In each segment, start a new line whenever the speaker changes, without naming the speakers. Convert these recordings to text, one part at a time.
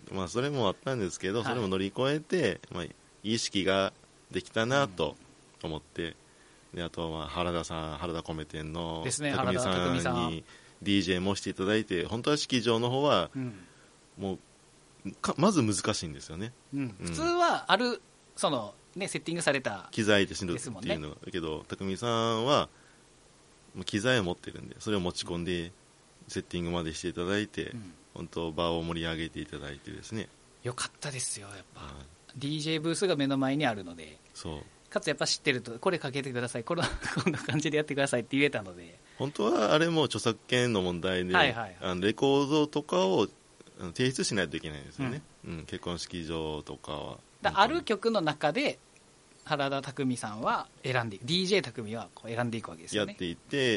まあそれもあったんですけど、それも乗り越えて、まあ、意識ができたなと思って、であとは原田米店の匠さんに DJ もしていただいて、本当は式場の方はもうまず難しいんですよね、
普通はあるその、ね、セッティングされた
機材で死ぬっていうのだけど、匠さんは機材を持ってるんで、それを持ち込んでセッティングまでしていただいて、本当場を盛り上げていただいてですね。
よかったですよ、やっぱ、DJ ブースが目の前にあるので、
そう
かつやっぱ知ってると、これかけてください、こんな感じでやってくださいって言えたので、
本当はあれも著作権の問題で、レコードとかを提出しないといけないんですよね、結婚式場とかは。
ある曲の中で原田匠さんは選んでいく、 DJ 匠はこう選んでいくわけですよね。
やっていって、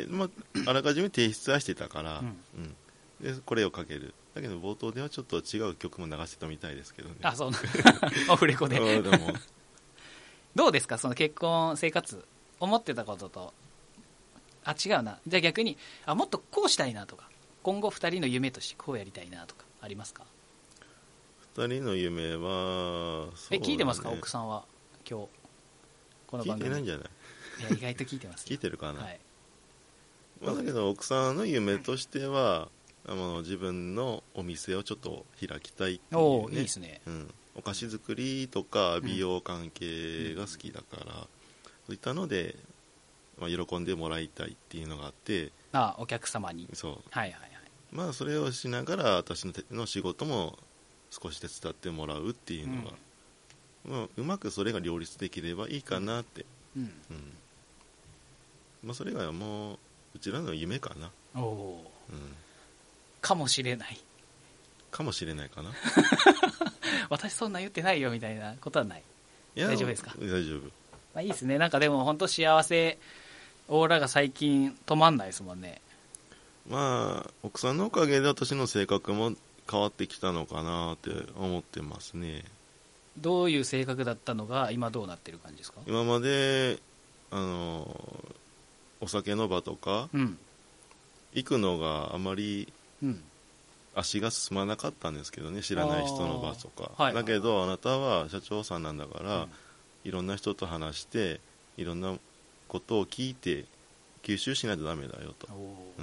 あらかじめ提出はしてたから、でこれをかける。だけど冒頭ではちょっと違う曲も流してたみたいですけどね。
あ、そうオフレコで
でも
どうですか、その結婚生活、思ってたことと違うな、じゃあ逆にもっとこうしたいなとか、今後2人の夢としてこうやりたいなとかありますか
？2人の夢は、そうだね、
聞いてますか、奥さんは今日この番組。
聞いてないんじゃない？
いや、意外と聞いてます
聞いてるかな、
だ
けど奥さんの夢としては自分のお店をちょっと開きたいっていう、ね、
いいですね、
お菓子作りとか美容関係が好きだから、そういったので、喜んでもらいたいっていうのがあって、
お客様に。
そう、それをしながら私の仕事も少し手伝ってもらうっていうのが、うまくそれが両立できればいいかなって、それがもううちらの夢かな。
かもしれない
かな
私そんな言ってないよみたいなことはない？大丈夫ですか？
大丈夫、
いいですね。なんかでも本当幸せオーラが最近止まんないですもんね。
奥さんのおかげで私の性格も変わってきたのかなって思ってますね。
どういう性格だったのが今どうなってる感じですか？
今までお酒の場とか、行くのがあまり足が進まなかったんですけどね、知らない人の場とか、だけどあなたは社長さんなんだから、いろんな人と話していろんなことを聞いて吸収しないとダメだよと、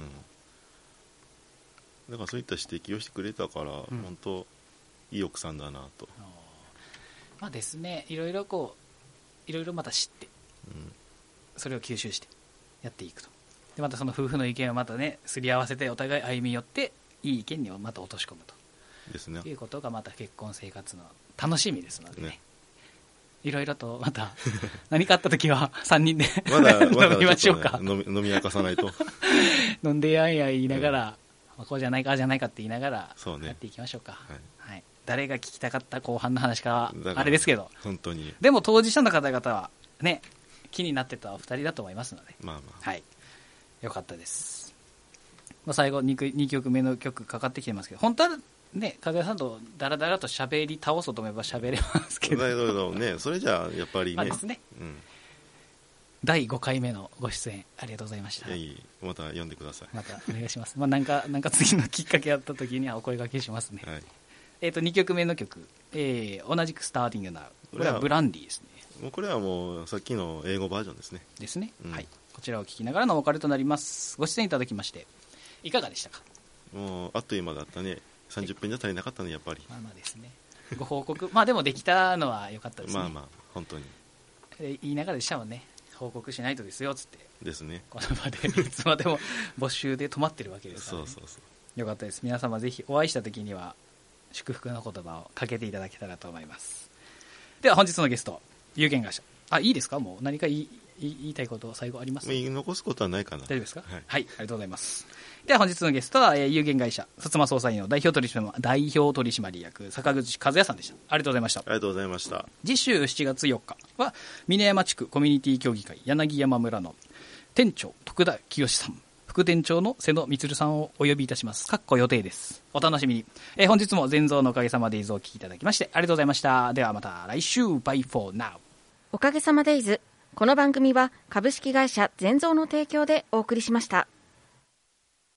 だからそういった指摘をしてくれたから、本当いい奥さんだなと。
ですね、いろいろまた知って、それを吸収してやっていくと。でまたその夫婦の意見をまたねすり合わせてお互い歩み寄っていい意見にまた落とし込むと
ですね、
いうことがまた結婚生活の楽しみですのでね、いろいろとまた何かあった時は3人で
まだ
飲みましょうか。
飲み明かさないと
飲んでやんや言いながら、こうじゃないかああじゃないかって言いながらやっていきましょうか。誰が聞きたかった後半の話かはあれですけど、
本当に
でも当事者の方々はね気になってたお二人だと思いますので、よかったです。最後 2曲目の曲かかってきてますけど、本当はね和也さんとだらだらと喋り倒そうと思えば喋れますけど、
だけどね、それじゃやっぱりね、
ですね、第5回目のご出演ありがとうございました。
また呼んでください。
またお願いします。なんか次のきっかけあった時にはお声掛けしますね。2曲目の曲、同じくスターティングナウ、これはブランディですね。
これはもうさっきの英語バージョンですね。
ですね、こちらを聴きながらのお別れとなります。ご出演いただきましていかがでしたか？
もうあっという間だったね。30分じゃ足りなかったね、やっぱり。
ですね、ご報告でもできたのは良かったですね。
本当に
言いながらでしたもんね、報告しないとですよっつって
ですね、
この場でいつまでも募集で止まってるわけですから、ね、よかったです。皆様ぜひお会いした時には祝福の言葉をかけていただけたらと思います。では本日のゲスト、有限会社、いいですか？もう何か言いたいこと最後ありますか？
言い残すことはないかな。
大丈夫ですか？ありがとうございます。では本日のゲストは有限会社薩摩総裁の代表取締役坂口和也さんでした。ありがとうございました。
ありがとうございました。
次週7月4日は峰山地区コミュニティ協議会柳山村の店長徳田清さん、副店長の瀬野充さんをお呼びいたします。予定です。お楽しみに。本日も全蔵のおかげさまでイズをお聞きいただきましてありがとうございました。ではまた来週。バイフォーナウ。
おかげさまでイズ。この番組は株式会社全蔵の提供でお送りしました。